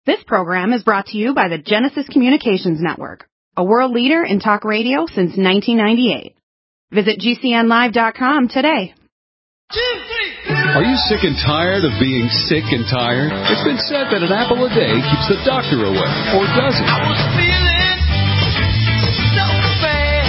This program is brought to you by the Genesis Communications Network, a world leader in talk radio since 1998. Visit GCNlive.com today. Are you sick and tired of being sick and tired? It's been said that an apple a day keeps the doctor away, or does it? I was feeling so bad.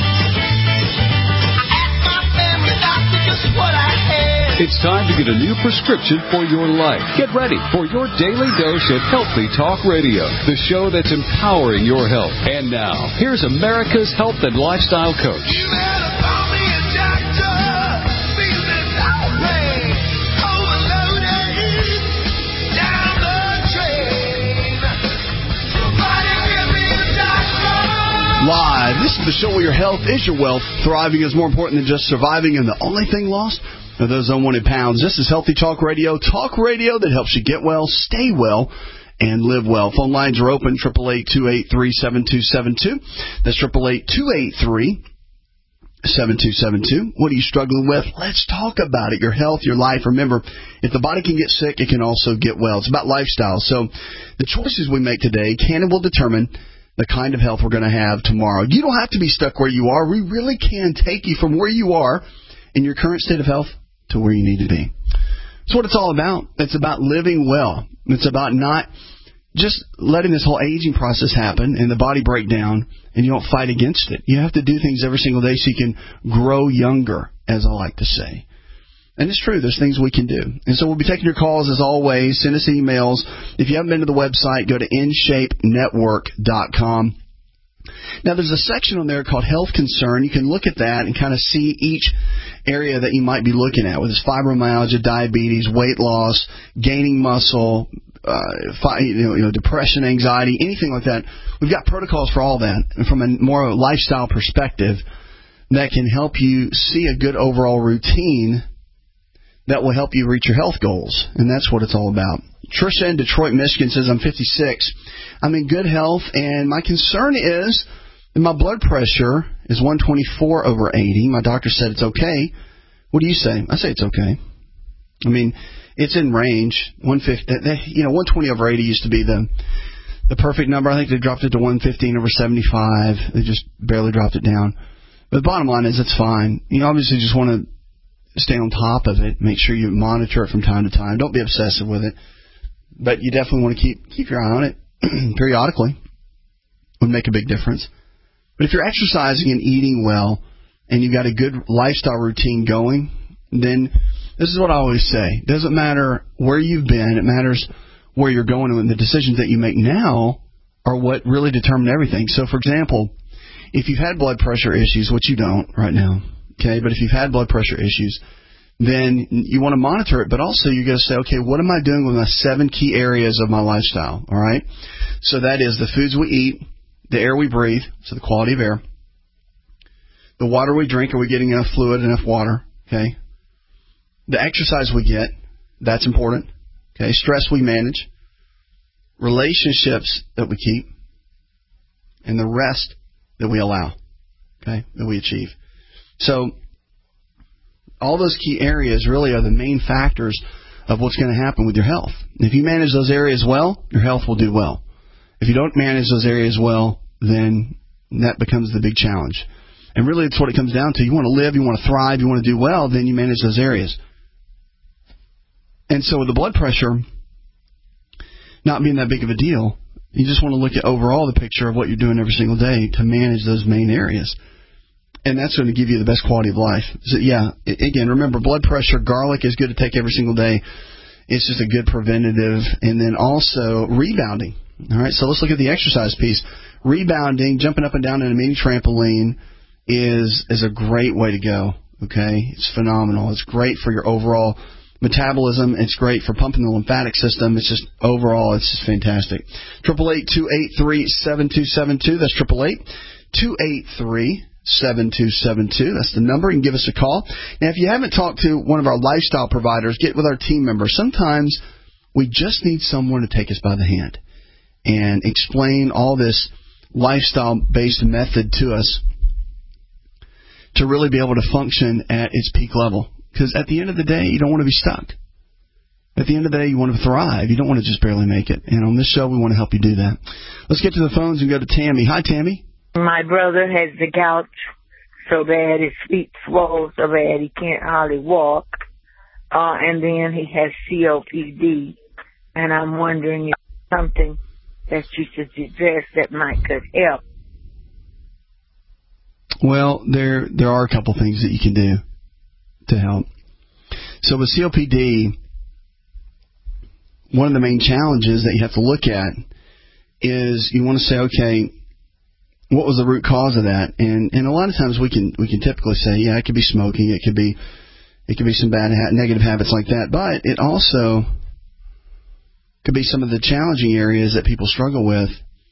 I asked my family doctor just what I had. It's time to get a new prescription for your life. Get ready for your daily dose of Healthy Talk Radio, the show that's empowering your health. And now, here's America's health and lifestyle coach. You better call me a doctor. Feeling alright. Overloaded. Down the drain. Somebody give me a doctor. Live. This is the show where your health is your wealth. Thriving is more important than just surviving, and the only thing lost are those unwanted pounds. This is Healthy Talk Radio that helps you get well, stay well, and live well. Phone lines are open, 888-283-7272. That's 888-283-7272. What are you struggling with? Let's talk about it. Your health, your life. Remember, if the body can get sick, it can also get well. It's about lifestyle. So the choices we make today can and will determine the kind of health we're going to have tomorrow. You don't have to be stuck where you are. We really can take you from where you are in your current state of health to where you need to be. That's what it's all about. It's about living well. It's about not just letting this whole aging process happen and the body break down and you don't fight against it. You have to do things every single day so you can grow younger, as I like to say. And it's true. There's things we can do. And so we'll be taking your calls as always. Send us emails. If you haven't been to the website, go to InShapeNetwork.com. Now, there's a section on there called Health Concern. You can look at that and kind of see each area that you might be looking at, whether it's fibromyalgia, diabetes, weight loss, gaining muscle, depression, anxiety, anything like that. We've got protocols for all that, and from a more lifestyle perspective that can help you see a good overall routine that will help you reach your health goals, and that's what it's all about. Tricia in Detroit, Michigan says, I'm 56. I'm in good health, and my concern is that my blood pressure is 124 over 80. My doctor said it's okay. What do you say? I say it's okay. I mean, it's in range. 120 over 80 used to be the perfect number. I think they dropped it to 115 over 75. They just barely dropped it down. But the bottom line is it's fine. You obviously just want to stay on top of it. Make sure you monitor it from time to time. Don't be obsessive with it. But you definitely want to keep your eye on it periodically. Would make a big difference. But if you're exercising and eating well and you've got a good lifestyle routine going, then this is what I always say. It doesn't matter where you've been. It matters where you're going, and the decisions that you make now are what really determine everything. So, for example, if you've had blood pressure issues, which you don't right now, okay, but if you've had blood pressure issues, then you want to monitor it, but also you got to say, okay, what am I doing with my 7 key areas of my lifestyle, all right? So that is the foods we eat, the air we breathe, so the quality of air, the water we drink, are we getting enough fluid, enough water, okay? The exercise we get, that's important, okay? Stress we manage, relationships that we keep, and the rest that we allow, okay, that we achieve. So all those key areas really are the main factors of what's going to happen with your health. If you manage those areas well, your health will do well. If you don't manage those areas well, then that becomes the big challenge. And really, it's what it comes down to. You want to live, you want to thrive, you want to do well, then you manage those areas. And so with the blood pressure not being that big of a deal, you just want to look at overall the picture of what you're doing every single day to manage those main areas. And that's going to give you the best quality of life. So, yeah, again, remember, blood pressure, garlic is good to take every single day. It's just a good preventative. And then also rebounding. All right, so let's look at the exercise piece. Rebounding, jumping up and down in a mini trampoline is a great way to go, okay? It's phenomenal. It's great for your overall metabolism. It's great for pumping the lymphatic system. It's just overall, it's just fantastic. 888-283-7272. That's 888-283-7272. That's the number. You can give us a call. Now, if you haven't talked to one of our lifestyle providers, get with our team members. Sometimes we just need someone to take us by the hand and explain all this lifestyle-based method to us to really be able to function at its peak level. Because at the end of the day, you don't want to be stuck. At the end of the day, you want to thrive. You don't want to just barely make it. And on this show, we want to help you do that. Let's get to the phones and go to Tammy. Hi, Tammy. My brother has the gout so bad, his feet swell so bad he can't hardly walk. And then he has COPD. And I'm wondering if something that you should suggest that could help. Well, there are a couple things that you can do to help. So with COPD, one of the main challenges that you have to look at is you want to say, okay, what was the root cause of that? And a lot of times we can typically say, yeah, it could be smoking, it could be some bad negative habits like that, but it also could be some of the challenging areas that people struggle with,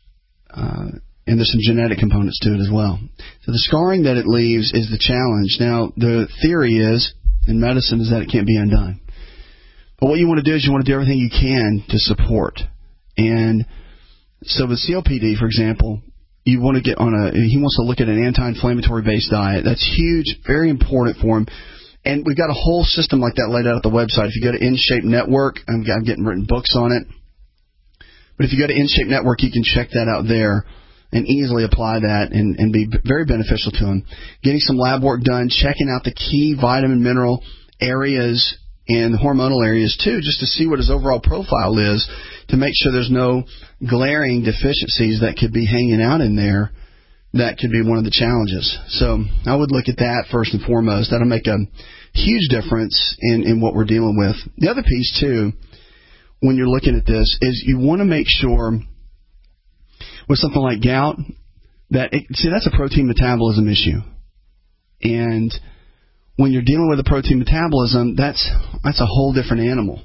and there's some genetic components to it as well. So the scarring that it leaves is the challenge. Now, the theory is, in medicine, is that it can't be undone. But what you want to do is you want to do everything you can to support. And so with COPD, for example, you want to he wants to look at an anti-inflammatory based diet. That's huge, very important for him. And we've got a whole system like that laid out at the website. If you go to InShape Network, I'm getting written books on it. But if you go to InShape Network, you can check that out there and easily apply that and be very beneficial to him. Getting some lab work done, checking out the key vitamin, mineral areas and the hormonal areas too, just to see what his overall profile is, to make sure there's no glaring deficiencies that could be hanging out in there. That could be one of the challenges. So I would look at that first and foremost. That'll make a huge difference in what we're dealing with. The other piece, too, when you're looking at this, is you want to make sure with something like gout that's a protein metabolism issue. And when you're dealing with a protein metabolism, that's a whole different animal.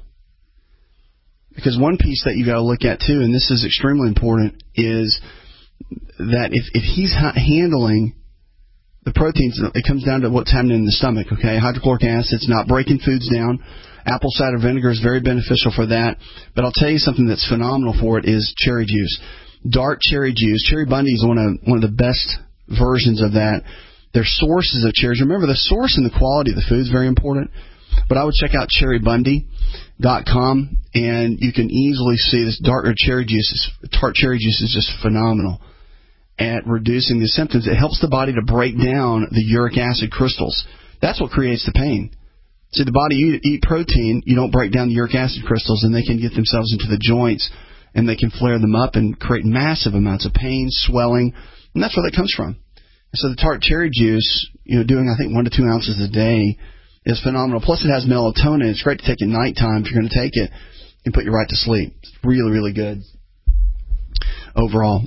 Because one piece that you got to look at, too, and this is extremely important, is that if he's handling the proteins, it comes down to what's happening in the stomach, okay? Hydrochloric acid's not breaking foods down. Apple cider vinegar is very beneficial for that. But I'll tell you something that's phenomenal for it is cherry juice. Dark cherry juice. Cherry Bundy is one of the best versions of that. Their sources of cherries. Remember, the source and the quality of the food is very important. But I would check out cherrybundy.com, and you can easily see this darker cherry juice. Tart cherry juice is just phenomenal at reducing the symptoms. It helps the body to break down the uric acid crystals. That's what creates the pain. See, the body, you eat protein, you don't break down the uric acid crystals, and they can get themselves into the joints, and they can flare them up and create massive amounts of pain, swelling, and that's where that comes from. And so the tart cherry juice, doing I think 1 to 2 ounces a day is phenomenal. Plus, it has melatonin. It's great to take at nighttime. If you're going to take it, it can put you right to sleep. It's really, really good. Overall,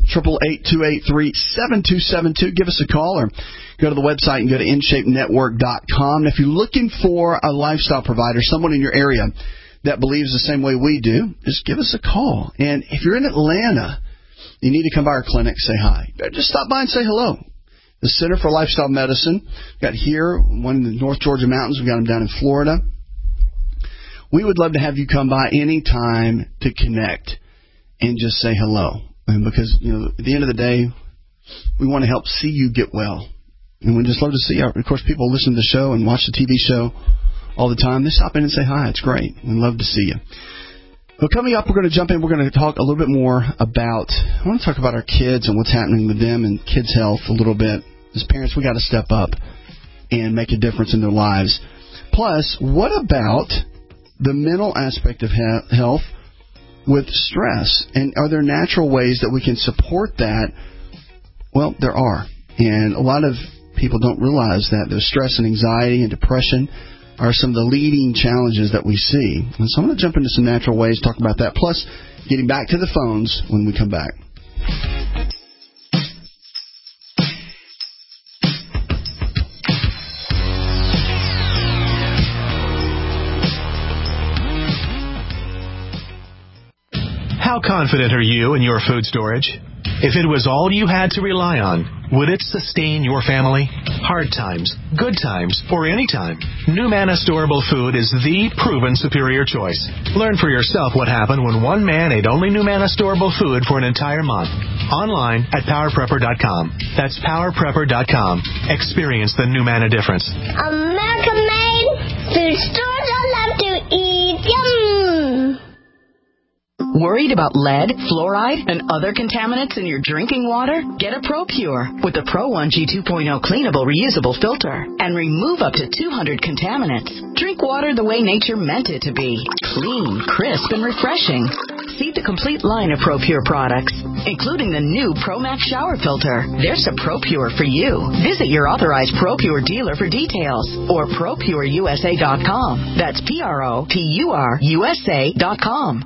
888-283-7272. Give us a call or go to the website and go to InShapeNetwork.com. And if you're looking for a lifestyle provider, someone in your area that believes the same way we do, just give us a call. And if you're in Atlanta, you need to come by our clinic, say hi. Just stop by and say hello. The Center for Lifestyle Medicine, we've got here, one in the North Georgia mountains. We've got them down in Florida. We would love to have you come by any time to connect and just say hello. And because, at the end of the day, we want to help see you get well. And we just love to see you. Of course, people listen to the show and watch the TV show all the time. They stop in and say hi. It's great. We love to see you. Well, coming up, we're going to jump in. We're going to talk a little bit more about, I want to talk about our kids and what's happening with them and kids' health a little bit. As parents, we got to step up and make a difference in their lives. Plus, what about the mental aspect of health with stress? And are there natural ways that we can support that? Well, there are. And a lot of people don't realize that the stress and anxiety and depression are some of the leading challenges that we see. And so I'm going to jump into some natural ways, talk about that, plus getting back to the phones when we come back. How confident are you in your food storage? If it was all you had to rely on, would it sustain your family? Hard times, good times, or any time, New Manna Storable Food is the proven superior choice. Learn for yourself what happened when one man ate only New Manna Storable Food for an entire month. Online at PowerPrepper.com. That's PowerPrepper.com. Experience the New Manna difference. American made food stores I love to eat. Yum! Worried about lead, fluoride, and other contaminants in your drinking water? Get a ProPure with the Pro 1G 2.0 cleanable reusable filter and remove up to 200 contaminants. Drink water the way nature meant it to be. Clean, crisp, and refreshing. See the complete line of ProPure products, including the new ProMax shower filter. There's a ProPure for you. Visit your authorized ProPure dealer for details or ProPureUSA.com. That's ProPureUSA.com.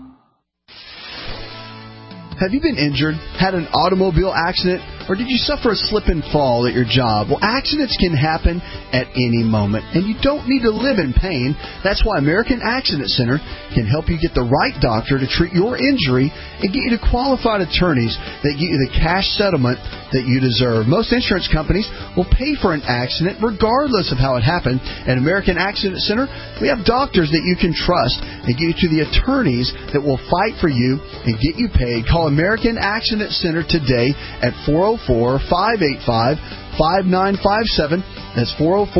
Have you been injured, had an automobile accident, or did you suffer a slip and fall at your job? Well, accidents can happen at any moment, and you don't need to live in pain. That's why American Accident Center can help you get the right doctor to treat your injury and get you to qualified attorneys that get you the cash settlement that you deserve. Most insurance companies will pay for an accident regardless of how it happened. At American Accident Center, we have doctors that you can trust and get you to the attorneys that will fight for you and get you paid. Call American Accident Center today at 404-585-5957. That's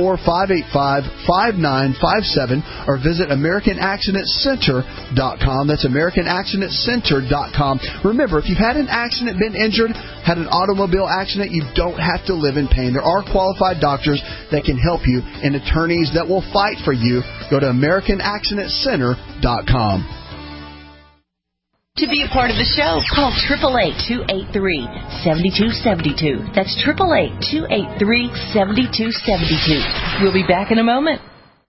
404-585-5957. Or visit AmericanAccidentCenter.com. That's AmericanAccidentCenter.com. Remember, if you've had an accident, been injured, had an automobile accident, you don't have to live in pain. There are qualified doctors that can help you and attorneys that will fight for you. Go to AmericanAccidentCenter.com. To be a part of the show, call 888-283-7272. That's 888-283-7272. We'll be back in a moment.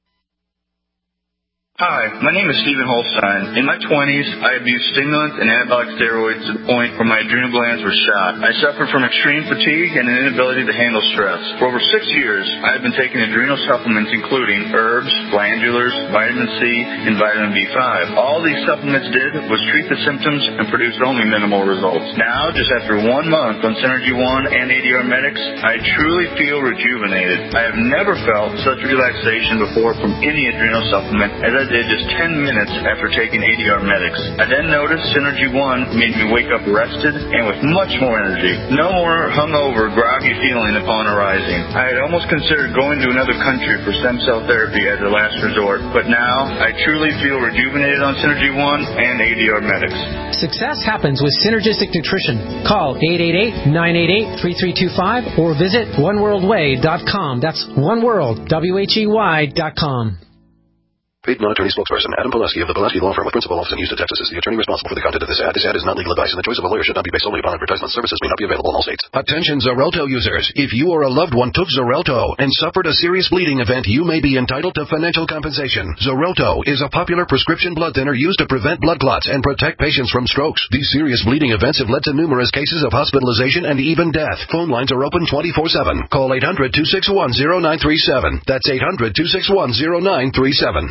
Hi, my name is Stephen Holstein. In my 20s, I abused stimulants and anabolic steroids to the point where my adrenal glands were shot. I suffered from extreme fatigue and an inability to handle stress. For over 6 years, I have been taking adrenal supplements including herbs, glandulars, vitamin C, and vitamin B5. All these supplements did was treat the symptoms and produced only minimal results. Now, just after 1 month on Synergy One and ADR Medics, I truly feel rejuvenated. I have never felt such relaxation before from any adrenal supplement as I did just 10 minutes after taking ADR Medics. I then noticed Synergy One made me wake up rested and with much more energy. No more hungover, groggy feeling upon arising. I had almost considered going to another country for stem cell therapy as a last resort, but now I truly feel rejuvenated on Synergy One and ADR Medics. Success happens with Synergistic Nutrition. Call 888-988-3325 or visit oneworldway.com. That's oneworld.com. Paid non-attorney spokesperson Adam Pileski of the Pileski Law Firm with principal office in Houston, Texas is the attorney responsible for the content of this ad. This ad is not legal advice, and the choice of a lawyer should not be based solely upon advertisement. Services may not be available in all states. Attention Xarelto users. If you or a loved one took Xarelto and suffered a serious bleeding event, you may be entitled to financial compensation. Xarelto is a popular prescription blood thinner used to prevent blood clots and protect patients from strokes. These serious bleeding events have led to numerous cases of hospitalization and even death. Phone lines are open 24/7. Call 800-261-0937. That's 800-261-0937.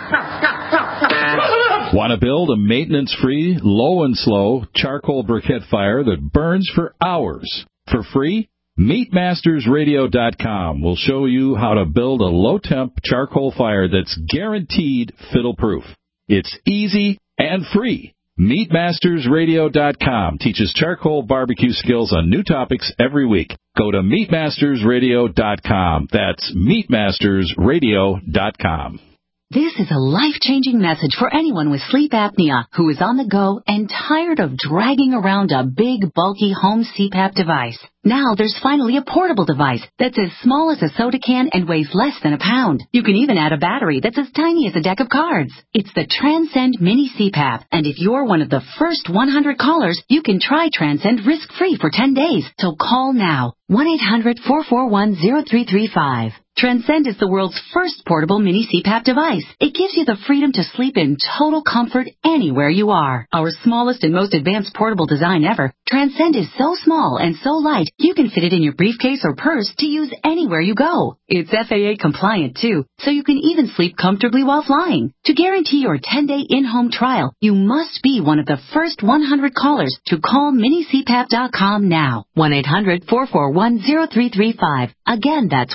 Want to build a maintenance-free, low and slow charcoal briquette fire that burns for hours for free? MeatMastersRadio.com will show you how to build a low-temp charcoal fire that's guaranteed fiddle-proof. It's easy and free. MeatMastersRadio.com teaches charcoal barbecue skills on new topics every week. Go to MeatMastersRadio.com. That's MeatMastersRadio.com. This is a life-changing message for anyone with sleep apnea who is on the go and tired of dragging around a big, bulky home CPAP device. Now there's finally a portable device that's as small as a soda can and weighs less than a pound. You can even add a battery that's as tiny as a deck of cards. It's the Transcend Mini CPAP, and if you're one of the first 100 callers, you can try Transcend risk-free for 10 days. So call now, 1-800-441-0335. Transcend is the world's first portable mini CPAP device. It gives you the freedom to sleep in total comfort anywhere you are. Our smallest and most advanced portable design ever, Transcend is so small and so light, you can fit it in your briefcase or purse to use anywhere you go. It's FAA compliant too, so you can even sleep comfortably while flying. To guarantee your 10-day in-home trial, you must be one of the first 100 callers to call minicpap.com now. 1-800-441-0335. Again, that's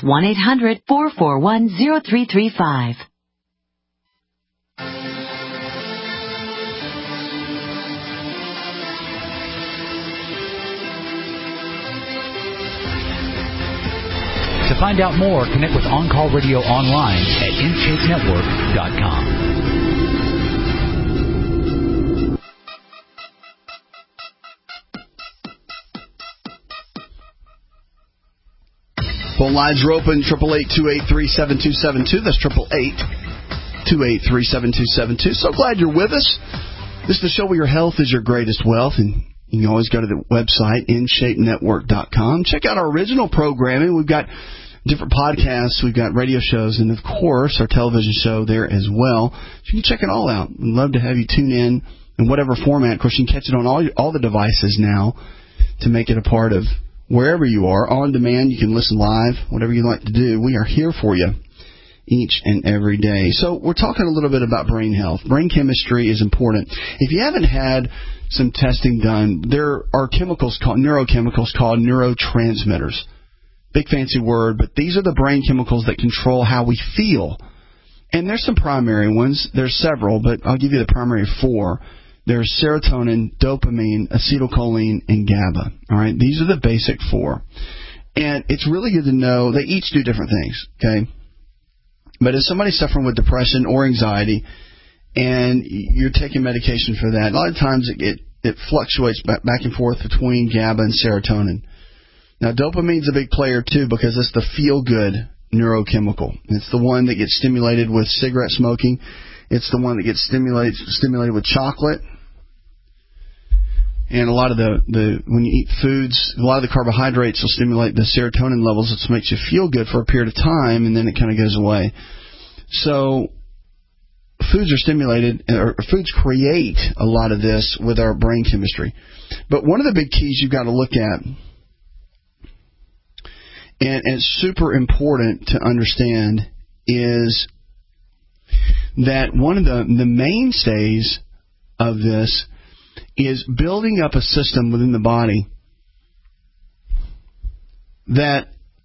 1-800-441-0335. To find out more, connect with On Call Radio online at InShapeNetwork.com. Phone lines are open, 888-283-7272. That's 888-283-7272. So glad you're with us. This is the show where your health is your greatest wealth, and you can always go to the website, InShapeNetwork.com. Check out our original programming. We've got different podcasts. We've got radio shows, and, of course, our television show there as well. So you can check it all out. We'd love to have you tune in whatever format. Of course, you can catch it on all the devices now to make it a part of wherever you are. On demand, you can listen live, whatever you like to do. We are here for you each and every day. So we're talking a little bit about brain health. Brain chemistry is important. If you haven't had some testing done, there are neurochemicals called neurotransmitters. Big fancy word, but these are the brain chemicals that control how we feel. And there's some primary ones. There's several, but I'll give you the primary four. There's serotonin, dopamine, acetylcholine, and GABA. All right, these are the basic four. And it's really good to know they each do different things, okay? But if somebody's suffering with depression or anxiety and you're taking medication for that, a lot of times it fluctuates back and forth between GABA and serotonin. Now, dopamine's a big player, too, because it's the feel-good neurochemical. It's the one that gets stimulated with cigarette smoking. It's the one that gets stimulated with chocolate. And a lot of when you eat foods, a lot of the carbohydrates will stimulate the serotonin levels, which makes you feel good for a period of time, and then it kind of goes away. So foods are stimulated, or foods create a lot of this with our brain chemistry. But one of the big keys you've got to look at, and it's super important to understand, is that one of the mainstays of this is building up a system within the body that,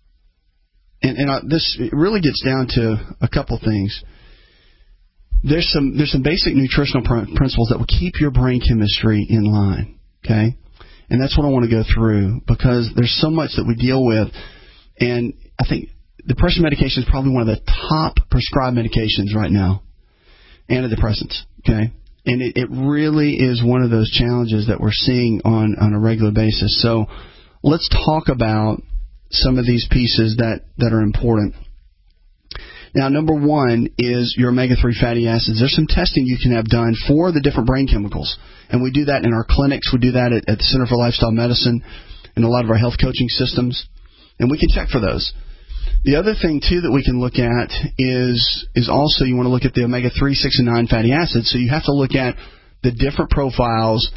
this really gets down to a couple things. There's some basic nutritional principles that will keep your brain chemistry in line, okay? And that's what I want to go through, because there's so much that we deal with. And I think depression medication is probably one of the top prescribed medications right now. Antidepressants, okay? And it really is one of those challenges that we're seeing on a regular basis. So let's talk about some of these pieces that are important. Now, number one is your omega-3 fatty acids. There's some testing you can have done for the different brain chemicals. And we do that in our clinics. We do that at the Center for Lifestyle Medicine and a lot of our health coaching systems. And we can check for those. The other thing, too, that we can look at is also you want to look at the omega-3, 6, and 9 fatty acids. So you have to look at the different profiles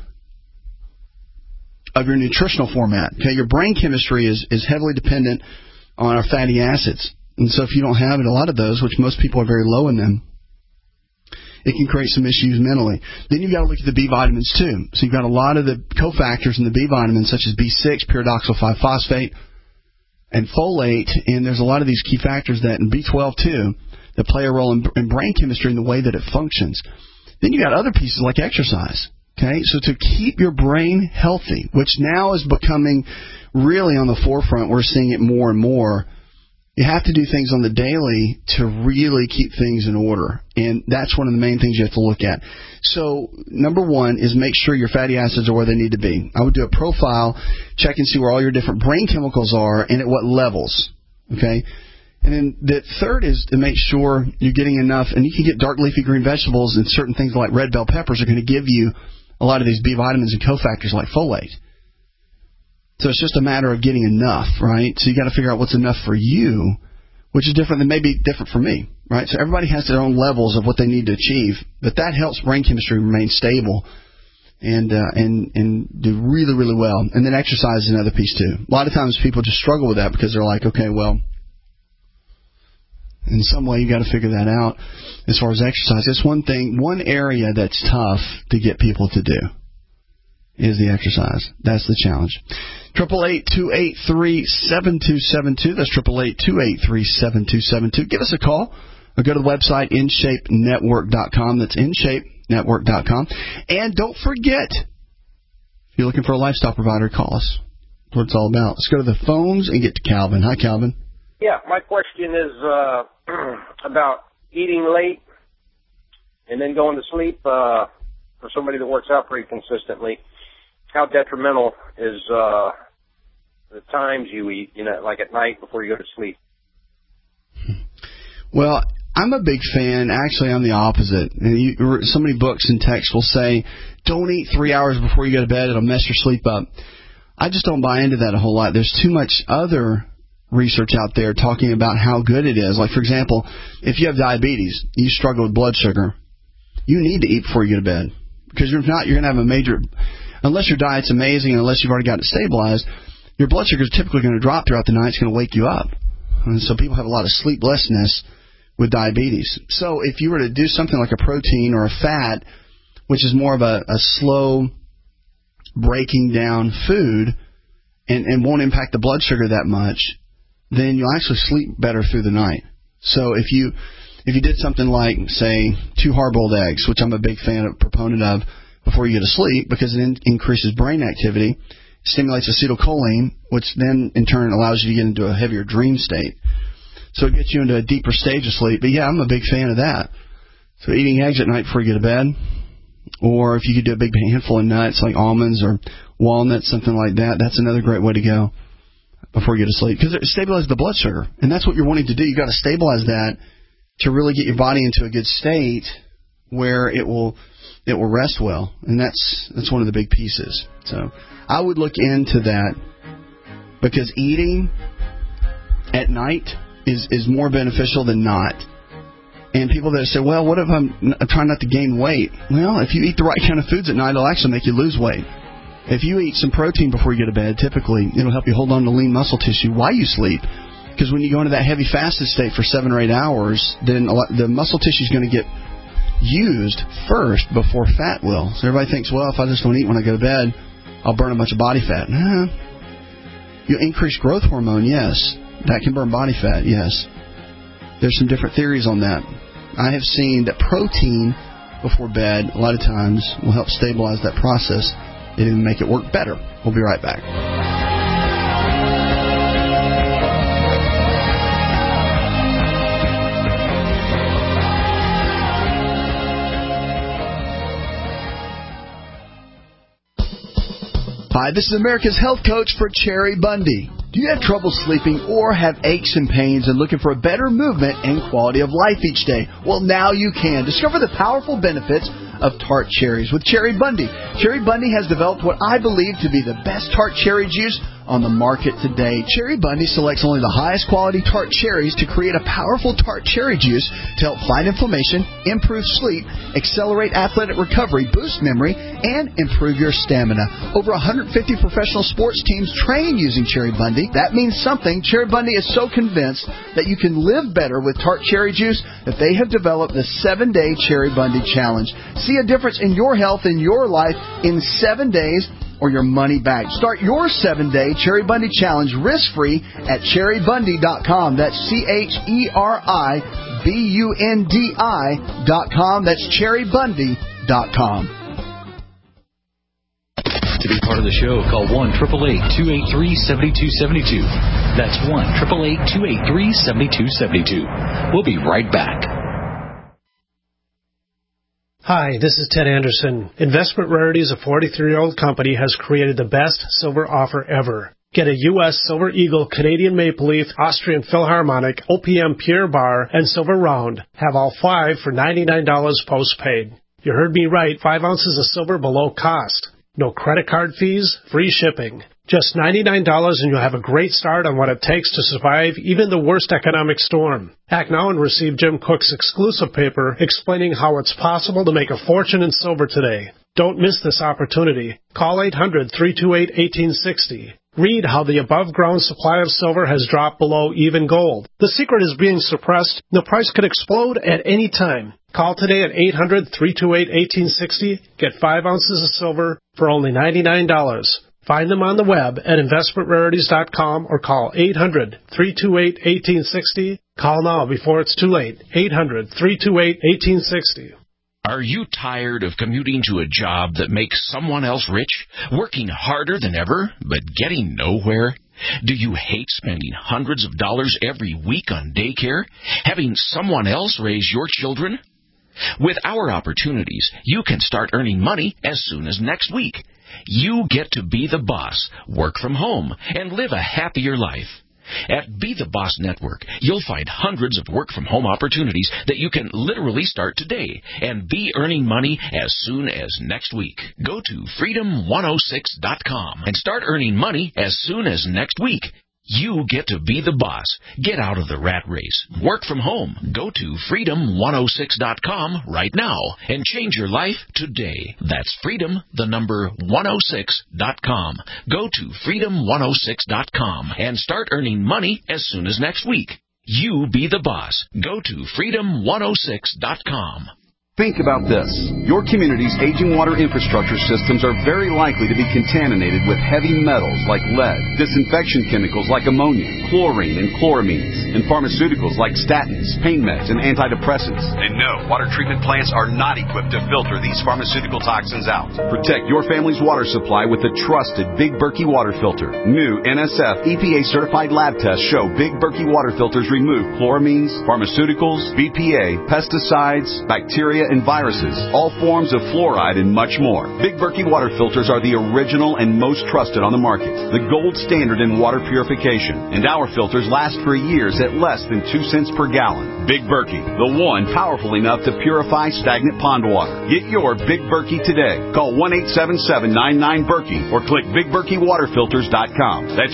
of your nutritional format. Okay, your brain chemistry is heavily dependent on our fatty acids. And so if you don't have a lot of those, which most people are very low in them, it can create some issues mentally. Then you've got to look at the B vitamins, too. So you've got a lot of the cofactors in the B vitamins, such as B6, pyridoxal 5-phosphate, and folate, and there's a lot of these key factors that, and B12 too, that play a role in brain chemistry and the way that it functions. Then you got other pieces like exercise. Okay, so to keep your brain healthy, which now is becoming really on the forefront, we're seeing it more and more. You have to do things on the daily to really keep things in order, and that's one of the main things you have to look at. So number one is make sure your fatty acids are where they need to be. I would do a profile, check and see where all your different brain chemicals are and at what levels. Okay, and then the third is to make sure you're getting enough, and you can get dark leafy green vegetables, and certain things like red bell peppers are going to give you a lot of these B vitamins and cofactors like folate. So it's just a matter of getting enough, right? So you got to figure out what's enough for you, which is different than maybe different for me, right? So everybody has their own levels of what they need to achieve, but that helps brain chemistry remain stable and do really, really well. And then exercise is another piece too. A lot of times people just struggle with that because they're like, okay, well, in some way you got to figure that out as far as exercise. That's one area that's tough to get people to do is the exercise. That's the challenge. 888-283-7272. That's 888-283-7272. Give us a call or go to the website, InShapeNetwork.com. That's InShapeNetwork.com. And don't forget, if you're looking for a lifestyle provider, call us. That's what it's all about. Let's go to the phones and get to Calvin. Hi, Calvin. Yeah, my question is about eating late and then going to sleep for somebody that works out pretty consistently. How detrimental is the times you eat, like at night before you go to sleep? Well, I'm a big fan. Actually, I'm the opposite. And so many books and texts will say, don't eat 3 hours before you go to bed. It'll mess your sleep up. I just don't buy into that a whole lot. There's too much other research out there talking about how good it is. Like, for example, if you have diabetes, you struggle with blood sugar, you need to eat before you go to bed. Because if not, you're going to have a major, unless your diet's amazing and unless you've already got it stabilized, your blood sugar is typically going to drop throughout the night. It's going to wake you up. And so people have a lot of sleeplessness with diabetes. So if you were to do something like a protein or a fat, which is more of a slow breaking down food and won't impact the blood sugar that much, then you'll actually sleep better through the night. So if you did something like, say, 2 hard-boiled eggs, which I'm a big proponent of before you go to sleep, because it increases brain activity, stimulates acetylcholine, which then in turn allows you to get into a heavier dream state. So it gets you into a deeper stage of sleep. But yeah, I'm a big fan of that. So eating eggs at night before you go to bed, or if you could do a big handful of nuts like almonds or walnuts, something like that, that's another great way to go before you go to sleep, because it stabilizes the blood sugar, and that's what you're wanting to do. You've got to stabilize that to really get your body into a good state where it will rest well, and that's one of the big pieces. So I would look into that, because eating at night is more beneficial than not. And people that say, well, what if I'm trying not to gain weight? Well, if you eat the right kind of foods at night, it'll actually make you lose weight. If you eat some protein before you go to bed, typically it'll help you hold on to lean muscle tissue while you sleep. Because when you go into that heavy fasted state for 7 or 8 hours, then the muscle tissue is going to get used first before fat will. So everybody thinks, well, if I just don't eat when I go to bed, I'll burn a bunch of body fat. Nah. You increase growth hormone, yes. That can burn body fat, yes. There's some different theories on that. I have seen that protein before bed, a lot of times, will help stabilize that process and even make it work better. We'll be right back. Hi, this is America's Health Coach for Cherry Bundy. Do you have trouble sleeping or have aches and pains and looking for a better movement and quality of life each day? Well, now you can. Discover the powerful benefits of tart cherries with Cherry Bundy. Cherry Bundy has developed what I believe to be the best tart cherry juice on the market today. Cherry Bundy selects only the highest quality tart cherries to create a powerful tart cherry juice to help fight inflammation, improve sleep, accelerate athletic recovery, boost memory, and improve your stamina. Over 150 professional sports teams train using Cherry Bundy. That means something. Cherry Bundy is so convinced that you can live better with tart cherry juice that they have developed the 7-Day Cherry Bundy Challenge. See a difference in your health and your life in 7 days, or your money back. Start your 7-Day Cherry Bundy Challenge risk-free at cherrybundy.com. That's CHERIBUNDI.com. That's cherrybundy.com. To be part of the show, call 1-888-283-7272. That's 1-888-283-7272. We'll be right back. Hi, this is Ted Anderson. Investment Rarities, a 43-year-old company, has created the best silver offer ever. Get a U.S. Silver Eagle, Canadian Maple Leaf, Austrian Philharmonic, OPM Pure Bar, and Silver Round. Have all 5 for $99 postpaid. You heard me right, 5 ounces of silver below cost. No credit card fees, free shipping. Just $99 and you'll have a great start on what it takes to survive even the worst economic storm. Act now and receive Jim Cook's exclusive paper explaining how it's possible to make a fortune in silver today. Don't miss this opportunity. Call 800-328-1860. Read how the above-ground supply of silver has dropped below even gold. The secret is being suppressed. The price could explode at any time. Call today at 800-328-1860. Get 5 ounces of silver for only $99. Find them on the web at investmentrarities.com or call 800-328-1860. Call now before it's too late. 800-328-1860. Are you tired of commuting to a job that makes someone else rich, working harder than ever, but getting nowhere? Do you hate spending hundreds of dollars every week on daycare, having someone else raise your children? With our opportunities, you can start earning money as soon as next week. You get to be the boss, work from home, and live a happier life. At Be the Boss Network, you'll find hundreds of work-from-home opportunities that you can literally start today and be earning money as soon as next week. Go to freedom106.com and start earning money as soon as next week. You get to be the boss. Get out of the rat race. Work from home. Go to freedom106.com right now and change your life today. That's freedom106.com. Go to freedom106.com and start earning money as soon as next week. You be the boss. Go to freedom106.com. Think about this. Your community's aging water infrastructure systems are very likely to be contaminated with heavy metals like lead, disinfection chemicals like ammonia, chlorine and chloramines, and pharmaceuticals like statins, pain meds, and antidepressants. And no, water treatment plants are not equipped to filter these pharmaceutical toxins out. Protect your family's water supply with the trusted Big Berkey water filter. New NSF EPA-certified lab tests show Big Berkey water filters remove chloramines, pharmaceuticals, BPA, pesticides, bacteria, and viruses, all forms of fluoride, and much more. Big Berkey water filters are the original and most trusted on the market, the gold standard in water purification, and our filters last for years at less than 2 cents per gallon. Big Berkey, the one powerful enough to purify stagnant pond water. Get your Big Berkey today. Call 1-877-99-BERKEY or click BigBerkeyWaterFilters.com. That's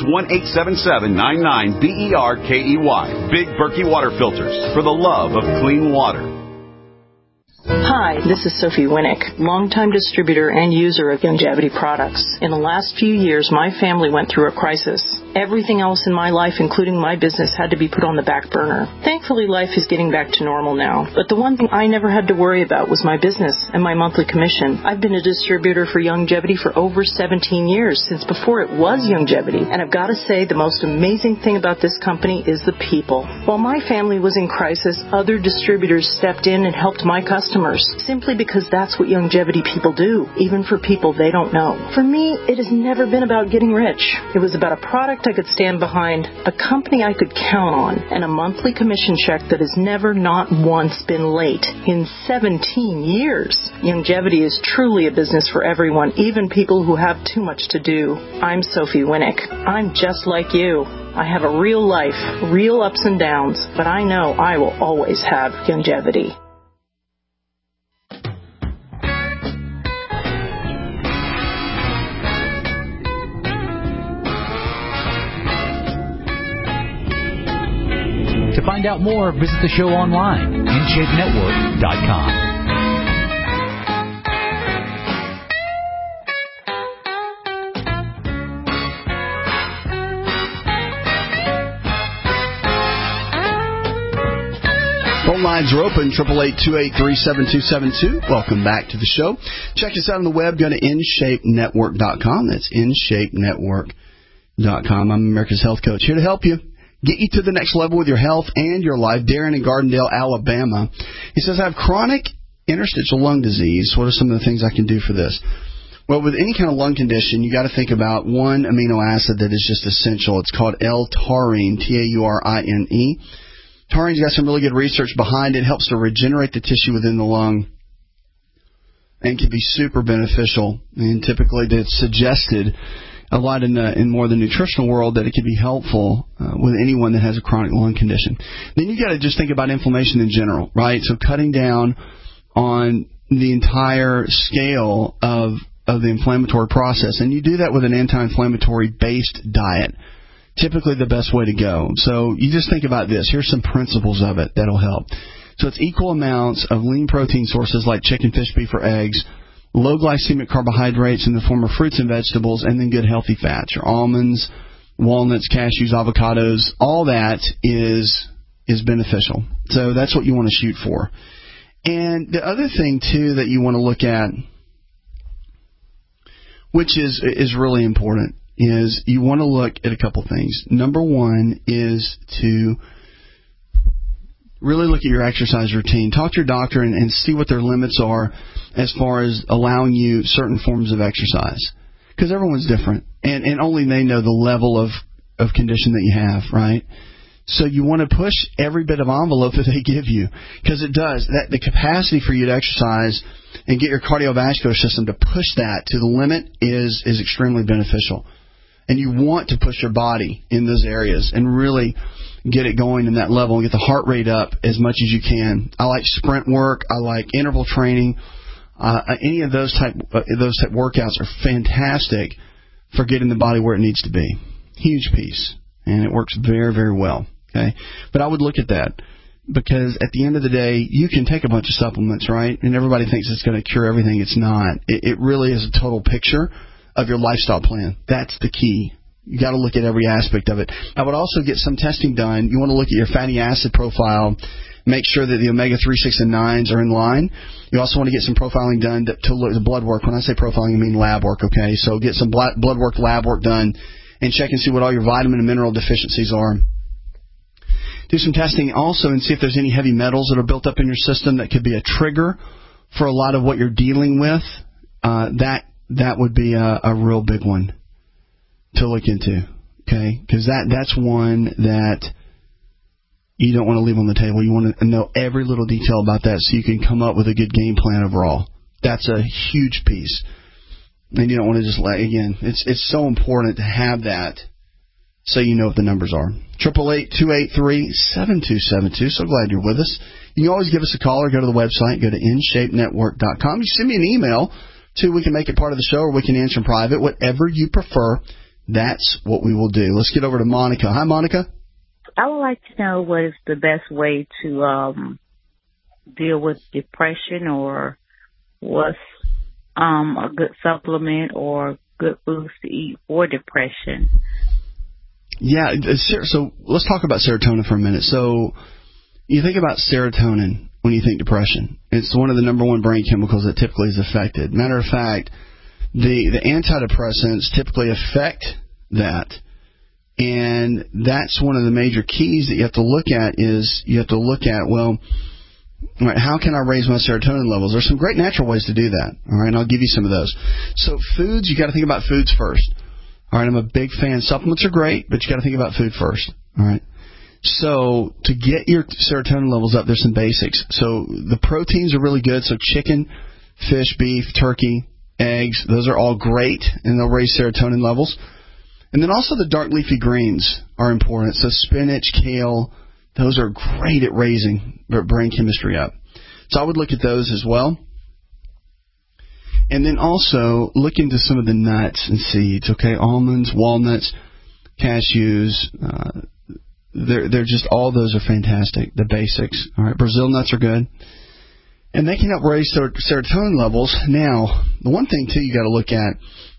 1-877-99-BERKEY. Big Berkey Water Filters, for the love of clean water. Hi, this is Sophie Winnick, longtime distributor and user of Youngevity products. In the last few years, my family went through a crisis. Everything else in my life, including my business, had to be put on the back burner. Thankfully, life is getting back to normal now. But the one thing I never had to worry about was my business and my monthly commission. I've been a distributor for Youngevity for over 17 years, since before it was Youngevity. And I've got to say, the most amazing thing about this company is the people. While my family was in crisis, other distributors stepped in and helped my customers, simply because that's what Youngevity people do, even for people they don't know. For me, it has never been about getting rich. It was about a product I could stand behind, a company I could count on, and a monthly commission check that has never, not once, been late in 17 years. Youngevity is truly a business for everyone, even people who have too much to do. I'm Sophie Winnick. I'm just like you. I have a real life, real ups and downs, but I know I will always have Youngevity. To find out more, visit the show online, InShapeNetwork.com. Phone lines are open, 888-283-7272. Welcome back to the show. Check us out on the web. Go to InShapeNetwork.com. That's InShapeNetwork.com. I'm America's Health Coach, here to help you. Get you to the next level with your health and your life. Darren in Gardendale, Alabama. He says, I have chronic interstitial lung disease. What are some of the things I can do for this? Well, with any kind of lung condition, you got to think about one amino acid that is just essential. It's called L-taurine, Taurine. Taurine's got some really good research behind it. It helps to regenerate the tissue within the lung and can be super beneficial. And typically it's suggested a lot in more of the nutritional world that it can be helpful with anyone that has a chronic lung condition. Then you got to just think about inflammation in general, right? So cutting down on the entire scale of the inflammatory process, and you do that with an anti-inflammatory based diet. Typically the best way to go. So you just think about this. Here's some principles of it that'll help. So it's equal amounts of lean protein sources like chicken, fish, beef, or eggs, low glycemic carbohydrates in the form of fruits and vegetables, and then good healthy fats. Your almonds, walnuts, cashews, avocados, all that is beneficial. So that's what you want to shoot for. And the other thing, too, that you want to look at, which is really important, is you want to look at a couple things. Number one is to really look at your exercise routine. Talk to your doctor and see what their limits are as far as allowing you certain forms of exercise. Because everyone's different, and only they know the level of condition that you have, right? So you want to push every bit of envelope that they give you, because it does. That the capacity for you to exercise and get your cardiovascular system to push that to the limit is extremely beneficial. And you want to push your body in those areas and really get it going in that level and get the heart rate up as much as you can. I like sprint work. I like interval training. Any of those type workouts are fantastic for getting the body where it needs to be. Huge piece. And it works very, very well. Okay, but I would look at that, because at the end of the day, you can take a bunch of supplements, right? And everybody thinks it's going to cure everything. It's not. It really is a total picture of your lifestyle plan. That's the key. You got to look at every aspect of it. I would also get some testing done. You want to look at your fatty acid profile, make sure that the omega-3, 6, and 9s are in line. You also want to get some profiling done to look at the blood work. When I say profiling, I mean lab work, okay? So get some blood work, lab work done, and check and see what all your vitamin and mineral deficiencies are. Do some testing also and see if there's any heavy metals that are built up in your system that could be a trigger for a lot of what you're dealing with. That would be a real big one to look into, okay? Because that's one that you don't want to leave on the table. You want to know every little detail about that so you can come up with a good game plan overall. That's a huge piece. And you don't want to just again, it's so important to have that so you know what the numbers are. 888-283-7272. So glad you're with us. You can always give us a call or go to the website. Go to InShapeNetwork.com. You send me an email, too. We can make it part of the show or we can answer in private. Whatever you prefer, that's what we will do. Let's get over to Monica. Hi, Monica. I would like to know what is the best way to deal with depression, or what's a good supplement or good foods to eat for depression. Yeah, so let's talk about serotonin for a minute. So you think about serotonin when you think depression. It's one of the number one brain chemicals that typically is affected. Matter of fact, the antidepressants typically affect that. And that's one of the major keys that you have to look at is you have to look at, well, all right, how can I raise my serotonin levels? There's some great natural ways to do that. All right, and I'll give you some of those. So foods, you got to think about foods first. All right, I'm a big fan. Supplements are great, but you got to think about food first. All right. So to get your serotonin levels up, there's some basics. So the proteins are really good. So chicken, fish, beef, turkey, eggs, those are all great, and they'll raise serotonin levels. And then also the dark leafy greens are important. So spinach, kale, those are great at raising brain chemistry up. So I would look at those as well. And then also look into some of the nuts and seeds, okay? Almonds, walnuts, cashews. They're just, all those are fantastic, the basics. All right, Brazil nuts are good. And they can help raise serotonin levels. Now, the one thing, too, you got to look at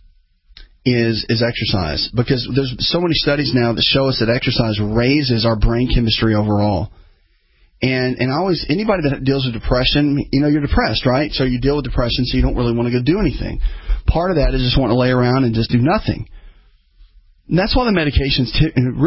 is exercise. Because there's so many studies now that show us that exercise raises our brain chemistry overall. And always, anybody that deals with depression, you know, you're depressed, right? So you deal with depression, so you don't really want to go do anything. Part of that is just wanting to lay around and just do nothing. And that's why the medications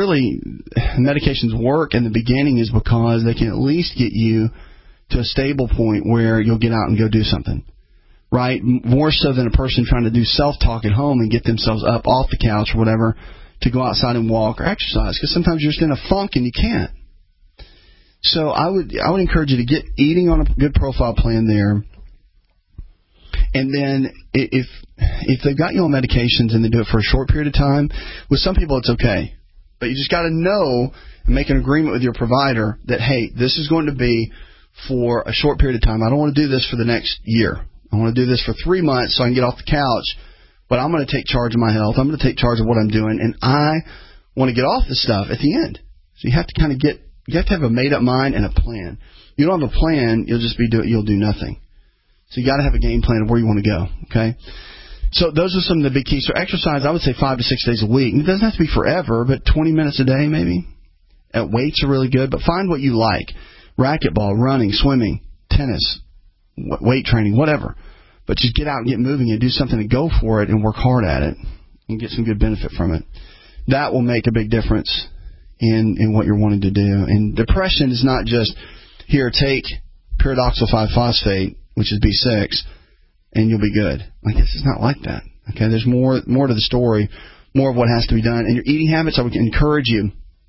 work in the beginning, is because they can at least get you to a stable point where you'll get out and go do something, right? More so than a person trying to do self-talk at home and get themselves up off the couch or whatever to go outside and walk or exercise, because sometimes you're just in a funk and you can't. So I would encourage you to get eating on a good profile plan there. And then if they've got you on medications and they do it for a short period of time, with some people it's okay. But you just got to know and make an agreement with your provider that, hey, this is going to be for a short period of time. I don't want to do this for the next year. I want to do this for 3 months so I can get off the couch. But I'm going to take charge of my health. I'm going to take charge of what I'm doing. And I want to get off this stuff at the end. So you have to kind of you have to have a made-up mind and a plan. You don't have a plan, you'll do nothing. So you got to have a game plan of where you want to go, okay? So those are some of the big keys. So exercise, I would say 5 to 6 days a week. It doesn't have to be forever, but 20 minutes a day maybe. Weights are really good, but find what you like. Racquetball, running, swimming, tennis, weight training, whatever. But just get out and get moving and do something and go for it and work hard at it and get some good benefit from it. That will make a big difference in what you're wanting to do. And depression is not just, here, take pyridoxal 5-phosphate, which is B6, and you'll be good. Like, this is not like that. Okay, there's more to the story, more of what has to be done. And your eating habits, I would encourage you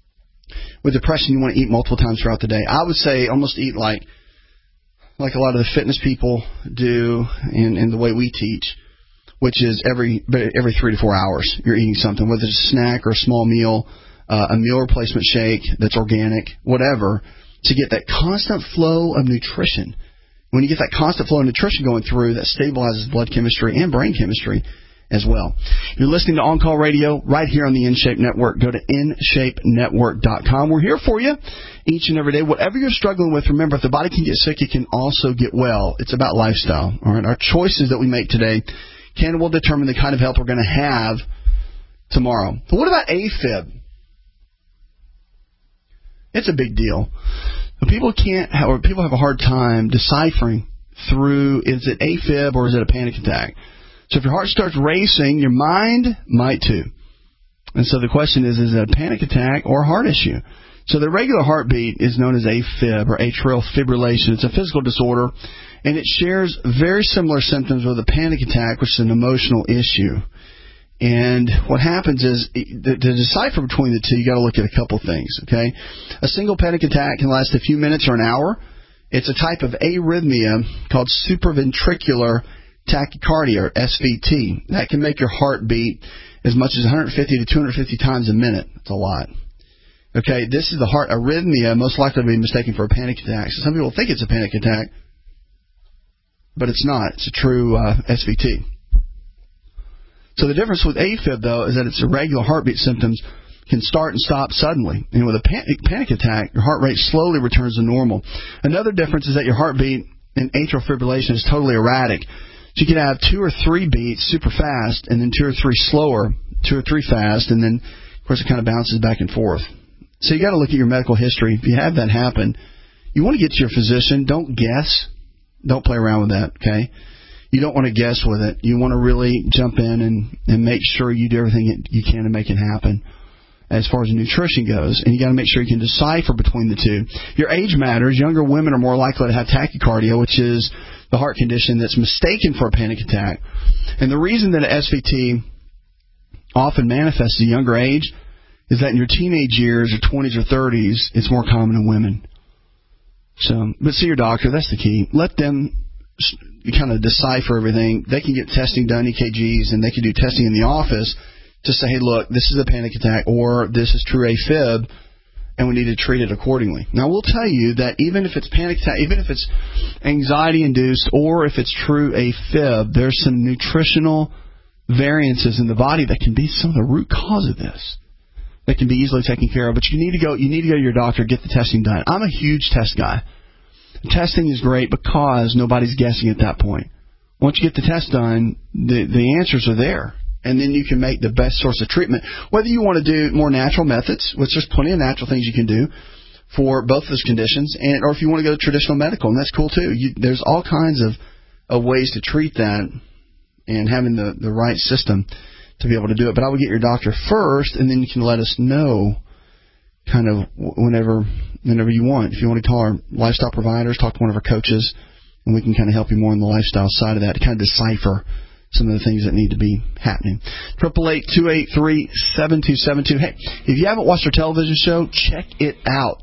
With depression, you want to eat multiple times throughout the day. I would say almost eat like a lot of the fitness people do in the way we teach, which is every 3 to 4 hours you're eating something, whether it's a snack or a small meal, a meal replacement shake that's organic, whatever, to get that constant flow of nutrition. When you get that constant flow of nutrition going through, that stabilizes blood chemistry and brain chemistry as well. You're listening to On Call Radio right here on the InShape Network. Go to InShapeNetwork.com. We're here for you each and every day. Whatever you're struggling with, remember, if the body can get sick, it can also get well. It's about lifestyle. All right, our choices that we make today will determine the kind of health we're going to have tomorrow. But what about AFib? It's a big deal. People have a hard time deciphering through, is it AFib or is it a panic attack? So if your heart starts racing, your mind might too. And so the question is it a panic attack or a heart issue? So the regular heartbeat is known as AFib or atrial fibrillation. It's a physical disorder, and it shares very similar symptoms with a panic attack, which is an emotional issue. And what happens is, to decipher between the two, you got to look at a couple things, okay? A single panic attack can last a few minutes or an hour. It's a type of arrhythmia called supraventricular tachycardia, or SVT. That can make your heart beat as much as 150 to 250 times a minute. That's a lot. Okay, this is the heart arrhythmia, most likely to be mistaken for a panic attack. So some people think it's a panic attack, but it's not. It's a true SVT. So the difference with AFib, though, is that its irregular heartbeat symptoms can start and stop suddenly. And with a panic attack, your heart rate slowly returns to normal. Another difference is that your heartbeat in atrial fibrillation is totally erratic. So you can have 2 or 3 beats super fast, and then 2 or 3 slower, 2 or 3 fast, and then, of course, it kind of bounces back and forth. So you got to look at your medical history. If you have that happen, you want to get to your physician. Don't guess. Don't play around with that, okay? You don't want to guess with it. You want to really jump in and make sure you do everything you can to make it happen as far as nutrition goes. And you got to make sure you can decipher between the two. Your age matters. Younger women are more likely to have tachycardia, which is the heart condition that's mistaken for a panic attack. And the reason that an SVT often manifests at a younger age is that in your teenage years, or 20s or 30s, it's more common in women. So, but see your doctor. That's the key. Let them kind of decipher everything. They can get testing done, EKGs, and they can do testing in the office to say, hey, look, this is a panic attack, or this is true AFib, and we need to treat it accordingly. Now, we'll tell you that even if it's panic attack, even if it's anxiety-induced, or if it's true AFib, there's some nutritional variances in the body that can be some of the root cause of this, that can be easily taken care of. But you need to go to your doctor, get the testing done. I'm a huge test guy. Testing is great because nobody's guessing at that point. Once you get the test done, the answers are there. And then you can make the best source of treatment. Whether you want to do more natural methods, which there's plenty of natural things you can do for both those conditions, or if you want to go to traditional medical, and that's cool too. There's all kinds of ways to treat that, and having the right system to be able to do it. But I would get your doctor first, and then you can let us know kind of whenever you want. If you want to call our lifestyle providers, talk to one of our coaches, and we can kind of help you more on the lifestyle side of that to kind of decipher some of the things that need to be happening. 888-283-7272. Hey, if you haven't watched our television show, check it out.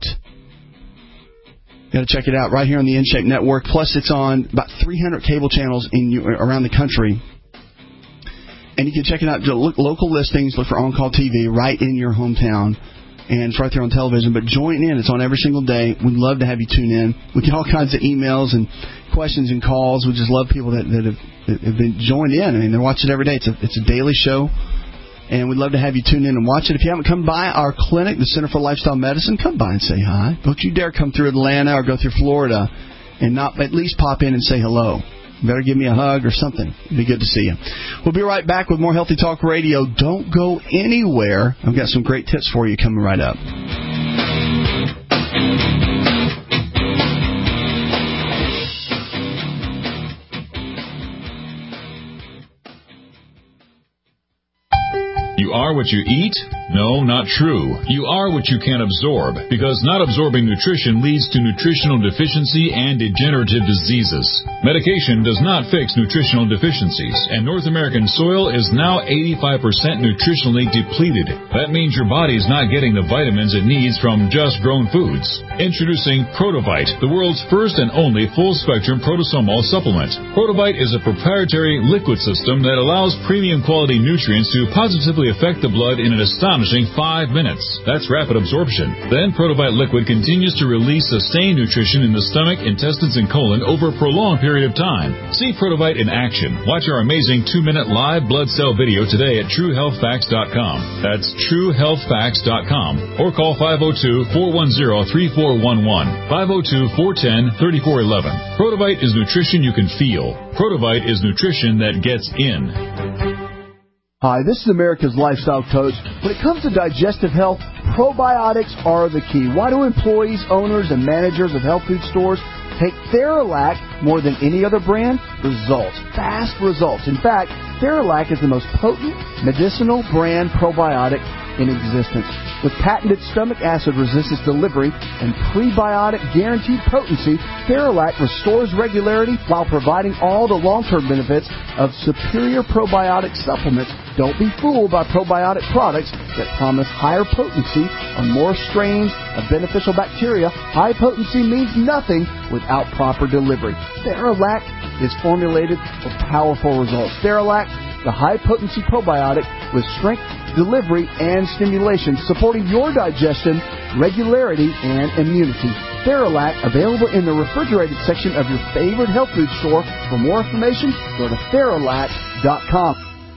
You got to check it out right here on the InShape Network. Plus, it's on about 300 cable channels around the country. And you can check it out. Look local listings. Look for On Call TV right in your hometown. And it's right there on television. But join in. It's on every single day. We'd love to have you tune in. We get all kinds of emails and questions and calls. We just love people that have been joined in. I mean, they're watching every day. It's a daily show. And we'd love to have you tune in and watch it. If you haven't come by our clinic, the Center for Lifestyle Medicine, come by and say hi. Don't you dare come through Atlanta or go through Florida and not at least pop in and say hello. You better give me a hug or something. It'd be good to see you. We'll be right back with more Healthy Talk Radio. Don't go anywhere. I've got some great tips for you coming right up. You You are what you eat? No, not true. You are what you can absorb, because not absorbing nutrition leads to nutritional deficiency and degenerative diseases. Medication does not fix nutritional deficiencies, and North American soil is now 85% nutritionally depleted. That means your body's not getting the vitamins it needs from just grown foods. Introducing Protovite, the world's first and only full-spectrum protosomal supplement. Protovite is a proprietary liquid system that allows premium quality nutrients to positively affect the blood in an astonishing 5 minutes. That's rapid absorption. Then Protovite liquid continues to release sustained nutrition in the stomach, intestines, and colon over a prolonged period of time. See Protovite in action. Watch our amazing 2-minute live blood cell video today at TrueHealthFacts.com. That's TrueHealthFacts.com. Or call 502-410-3411. 502-410-3411. Protovite is nutrition you can feel. Protovite is nutrition that gets in. Hi, this is America's Lifestyle Coach. When it comes to digestive health, probiotics are the key. Why do employees, owners, and managers of health food stores take Theralac more than any other brand? Results. Fast results. In fact, Theralac is the most potent medicinal brand probiotic in existence. With patented stomach acid resistance delivery and prebiotic guaranteed potency, Theralac restores regularity while providing all the long-term benefits of superior probiotic supplements. Don't be fooled by probiotic products that promise higher potency on more strains of beneficial bacteria. High potency means nothing without proper delivery. Theralac is formulated for powerful results. Theralac, the high-potency probiotic with strength, delivery, and stimulation, supporting your digestion, regularity, and immunity. Theralac, available in the refrigerated section of your favorite health food store. For more information, go to Theralac.com.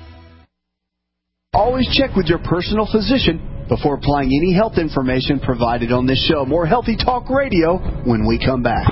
Always check with your personal physician before applying any health information provided on this show. More Healthy Talk Radio when we come back.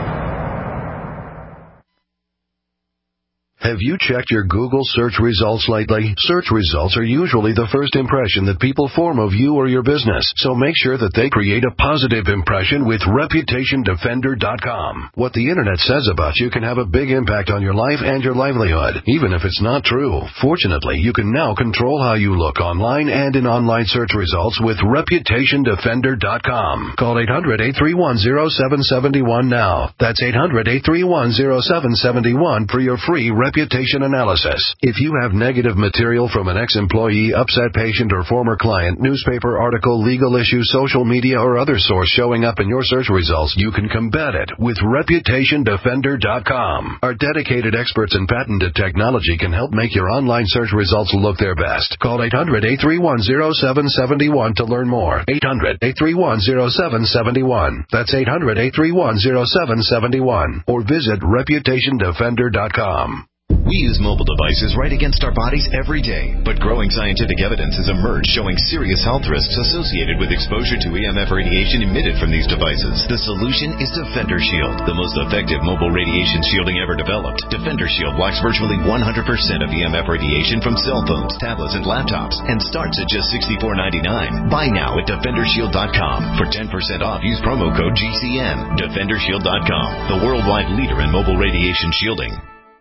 Have you checked your Google search results lately? Search results are usually the first impression that people form of you or your business, so make sure that they create a positive impression with ReputationDefender.com. What the Internet says about you can have a big impact on your life and your livelihood, even if it's not true. Fortunately, you can now control how you look online and in online search results with ReputationDefender.com. Call 800-831-0771 now. That's 800-831-0771 for your free reputation analysis. If you have negative material from an ex-employee, upset patient, or former client, newspaper article, legal issue, social media, or other source showing up in your search results, you can combat it with ReputationDefender.com. Our dedicated experts in patented technology can help make your online search results look their best. Call 800-831-0771 to learn more. 800-831-0771. That's 800-831-0771. Or visit ReputationDefender.com. We use mobile devices right against our bodies every day, but growing scientific evidence has emerged showing serious health risks associated with exposure to EMF radiation emitted from these devices. The solution is Defender Shield, the most effective mobile radiation shielding ever developed. Defender Shield blocks virtually 100% of EMF radiation from cell phones, tablets, and laptops, and starts at just $64.99. Buy now at DefenderShield.com. For 10% off, use promo code GCN. DefenderShield.com, the worldwide leader in mobile radiation shielding.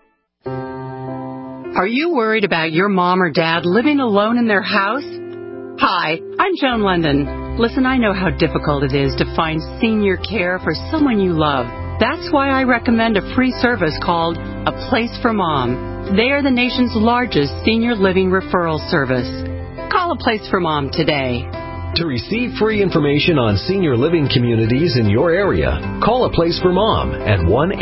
Are you worried about your mom or dad living alone in their house? Hi, I'm Joan London. Listen, I know how difficult it is to find senior care for someone you love. That's why I recommend a free service called A Place for Mom. They are the nation's largest senior living referral service. Call A Place for Mom today. To receive free information on senior living communities in your area, call A Place for Mom at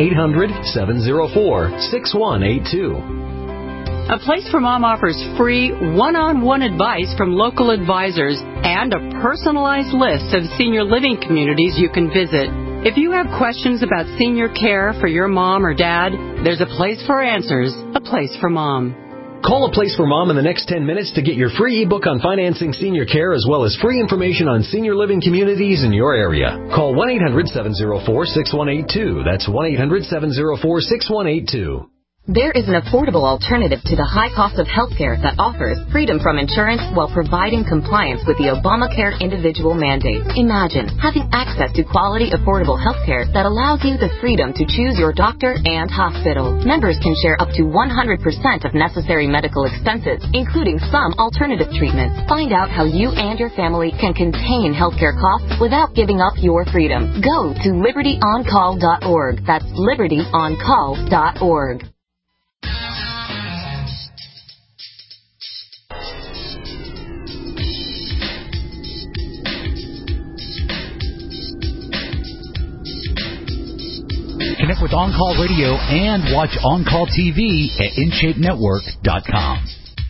1-800-704-6182. A Place for Mom offers free one-on-one advice from local advisors and a personalized list of senior living communities you can visit. If you have questions about senior care for your mom or dad, there's a place for answers, A Place for Mom. Call A Place for Mom in the next 10 minutes to get your free ebook on financing senior care as well as free information on senior living communities in your area. Call 1-800-704-6182. That's 1-800-704-6182. There is an affordable alternative to the high cost of healthcare that offers freedom from insurance while providing compliance with the Obamacare individual mandate. Imagine having access to quality, affordable healthcare that allows you the freedom to choose your doctor and hospital. Members can share up to 100% of necessary medical expenses, including some alternative treatments. Find out how you and your family can contain healthcare costs without giving up your freedom. Go to libertyoncall.org. That's libertyoncall.org. Connect with On Call Radio and watch On Call TV at InShapeNetwork.com.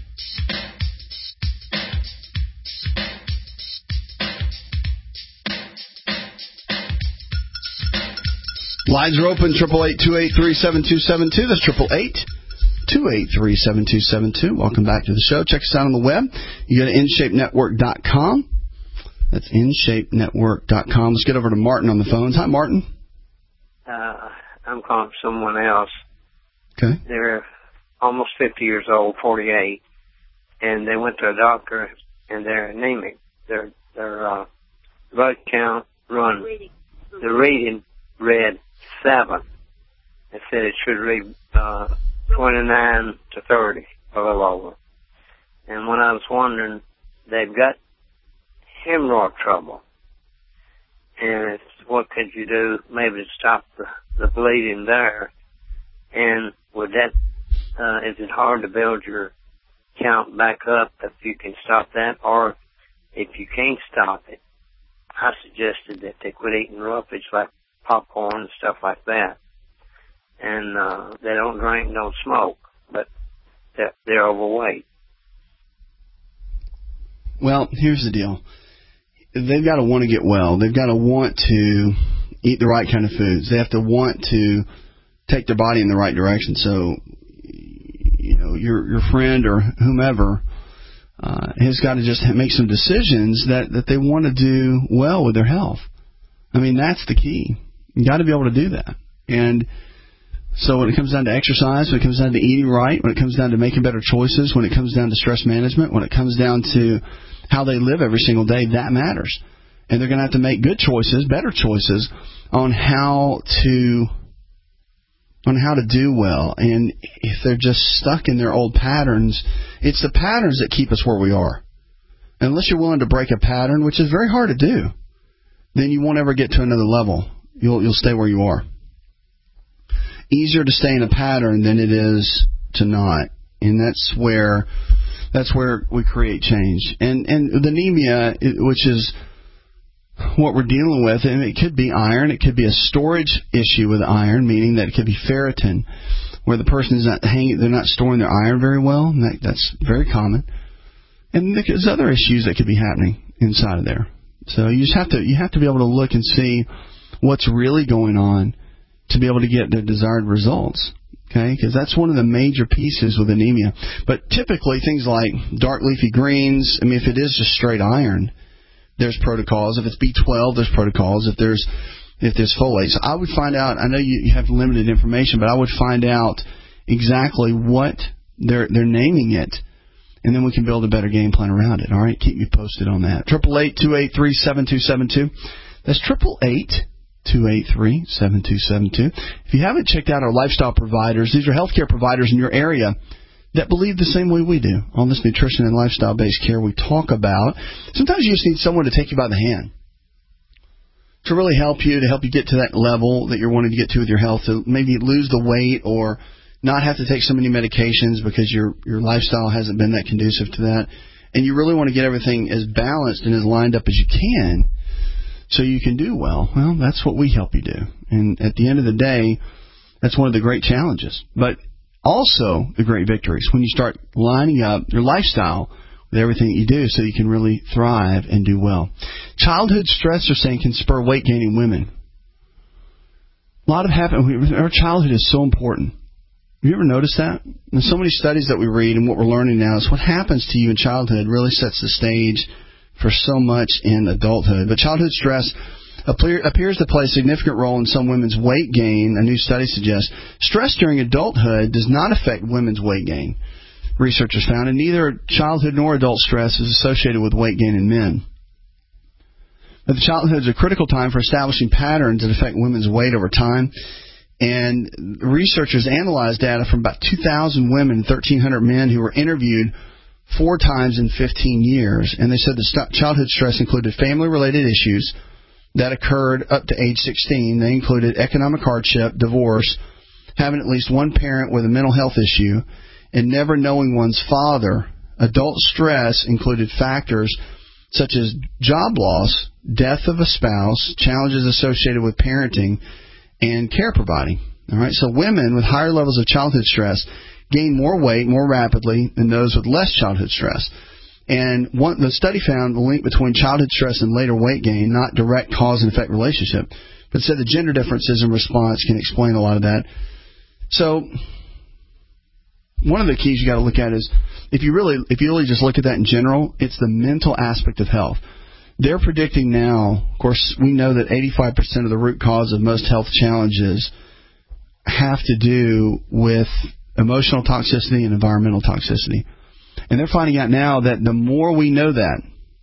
Lines are open, 888-283-7272. That's 888-283-7272. Welcome back to the show. Check us out on the web. You go to InShapeNetwork.com. That's InShapeNetwork.com. Let's get over to Martin on the phones. Hi, Martin. I'm calling someone else. Okay. They're almost 50 years old, 48, and they went to a doctor, and they're anemic. Their blood count run. The reading read 7. They said it should read 29 to 30, a little over. And when I was wondering, they've got hemorrhoid trouble, and it's what could you do maybe to stop the bleeding there? And would that, is it hard to build your count back up if you can stop that? Or if you can't stop it, I suggested that they quit eating roughage like popcorn and stuff like that. And they don't drink, don't smoke, but they're overweight. Well, here's the deal. They've got to want to get well. They've got to want to eat the right kind of foods. They have to want to take their body in the right direction. So, you know, your friend or whomever has got to just make some decisions that they want to do well with their health. I mean, that's the key. You got to be able to do that. And so when it comes down to exercise, when it comes down to eating right, when it comes down to making better choices, when it comes down to stress management, when it comes down to how they live every single day, that matters. And they're going to have to make good choices, better choices on how to do well. And if they're just stuck in their old patterns, it's the patterns that keep us where we are. Unless you're willing to break a pattern, which is very hard to do, then you won't ever get to another level. You'll stay where you are. Easier to stay in a pattern than it is to not. And that's where we create change. And the anemia, which is what we're dealing with, and it could be iron, it could be a storage issue with iron, meaning that it could be ferritin, where the person is they're not storing their iron very well. And that's very common. And there's other issues that could be happening inside of there. So you have to be able to look and see what's really going on to be able to get the desired results. Okay, because that's one of the major pieces with anemia. But typically things like dark leafy greens, I mean, if it is just straight iron, there's protocols. If it's B12, there's protocols. If there's folate. So I would find out, I know you have limited information, but I would find out exactly what they're naming it, and then we can build a better game plan around it. All right, keep me posted on that. 888-283-7272. That's 888-283-7272. If you haven't checked out our lifestyle providers, these are healthcare providers in your area that believe the same way we do on this nutrition and lifestyle-based care we talk about. Sometimes you just need someone to take you by the hand to really help you get to that level that you're wanting to get to with your health, to maybe lose the weight or not have to take so many medications because your lifestyle hasn't been that conducive to that. And you really want to get everything as balanced and as lined up as you can so you can do well. Well, that's what we help you do. And at the end of the day, that's one of the great challenges. But also the great victories when you start lining up your lifestyle with everything that you do so you can really thrive and do well. Childhood stress, they're saying, can spur weight gain in women. A lot of our childhood is so important. Have you ever noticed that? There's so many studies that we read, and what we're learning now is what happens to you in childhood really sets the stage for so much in adulthood. But childhood stress appears to play a significant role in some women's weight gain, a new study suggests. Stress during adulthood does not affect women's weight gain, researchers found, and neither childhood nor adult stress is associated with weight gain in men. But the childhood is a critical time for establishing patterns that affect women's weight over time. And researchers analyzed data from about 2,000 women and 1,300 men who were interviewed 4 times in 15 years. And they said the childhood stress included family-related issues that occurred up to age 16. They included economic hardship, divorce, having at least one parent with a mental health issue, and never knowing one's father. Adult stress included factors such as job loss, death of a spouse, challenges associated with parenting, and care providing. All right, so women with higher levels of childhood stress gain more weight more rapidly than those with less childhood stress. And the study found the link between childhood stress and later weight gain, not direct cause and effect relationship, but said the gender differences in response can explain a lot of that. So one of the keys you got to look at is if you really just look at that in general, it's the mental aspect of health. They're predicting now, of course, we know that 85% of the root cause of most health challenges have to do with emotional toxicity and environmental toxicity. And they're finding out now that the more we know that,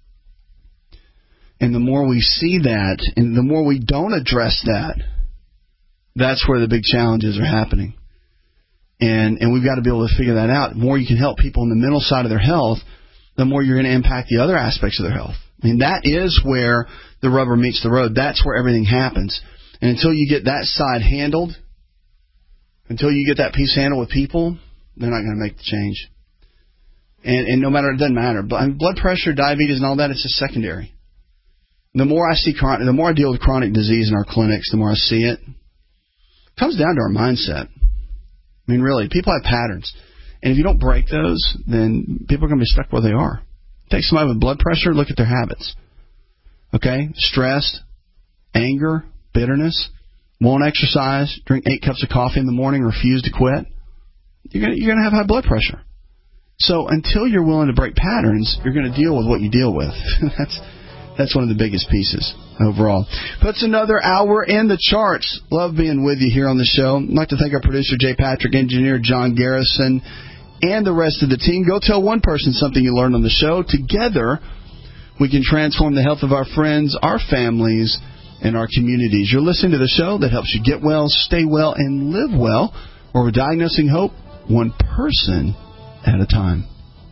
and the more we see that, and the more we don't address that, that's where the big challenges are happening. And we've got to be able to figure that out. The more you can help people in the mental side of their health, the more you're going to impact the other aspects of their health. I mean, that is where the rubber meets the road. That's where everything happens. And until you get that side handled, until you get that piece handled with people, they're not going to make the change. And no matter, it doesn't matter. Blood pressure, diabetes, and all that, it's just secondary. The more I deal with chronic disease in our clinics, the more I see it. It comes down to our mindset. I mean, really, people have patterns. And if you don't break those, then people are going to be stuck where they are. Take somebody with blood pressure, look at their habits. Okay? Stressed, anger, bitterness, won't exercise, drink 8 cups of coffee in the morning, refuse to quit. You're going to have high blood pressure. So until you're willing to break patterns, you're going to deal with what you deal with. That's one of the biggest pieces overall. Puts another hour in the charts. Love being with you here on the show. I'd like to thank our producer, Jay Patrick, engineer John Garrison, and the rest of the team. Go tell one person something you learned on the show. Together, we can transform the health of our friends, our families, and our communities. You're listening to the show that helps you get well, stay well, and live well, where we're diagnosing hope one person at a time.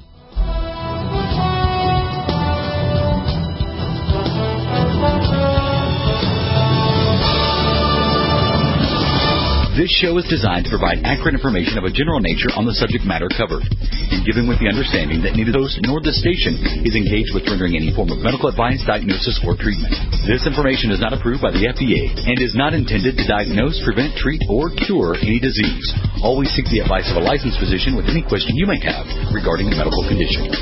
This show is designed to provide accurate information of a general nature on the subject matter covered, and given with the understanding that neither the host nor the station is engaged with rendering any form of medical advice, diagnosis, or treatment. This information is not approved by the FDA and is not intended to diagnose, prevent, treat, or cure any disease. Always seek the advice of a licensed physician with any question you may have regarding a medical condition.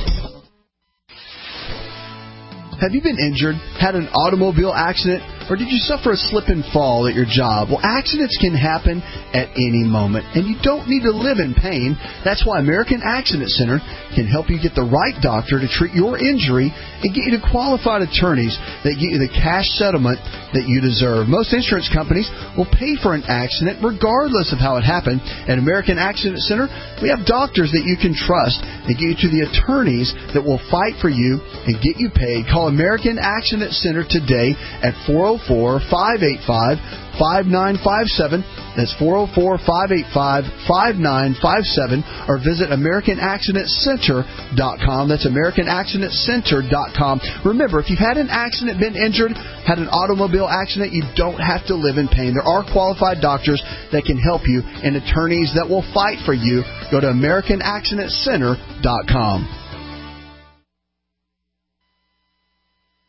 Have you been injured, had an automobile accident, or did you suffer a slip and fall at your job? Well, accidents can happen at any moment, and you don't need to live in pain. That's why American Accident Center can help you get the right doctor to treat your injury and get you to qualified attorneys that get you the cash settlement that you deserve. Most insurance companies will pay for an accident regardless of how it happened. At American Accident Center, we have doctors that you can trust and get you to the attorneys that will fight for you and get you paid. Call American Accident Center today at 404-585-5957. That's 404-585-5957. Or visit AmericanAccidentCenter.com. That's AmericanAccidentCenter.com. Remember, if you've had an accident, been injured, had an automobile accident, you don't have to live in pain. There are qualified doctors that can help you and attorneys that will fight for you. Go to AmericanAccidentCenter.com.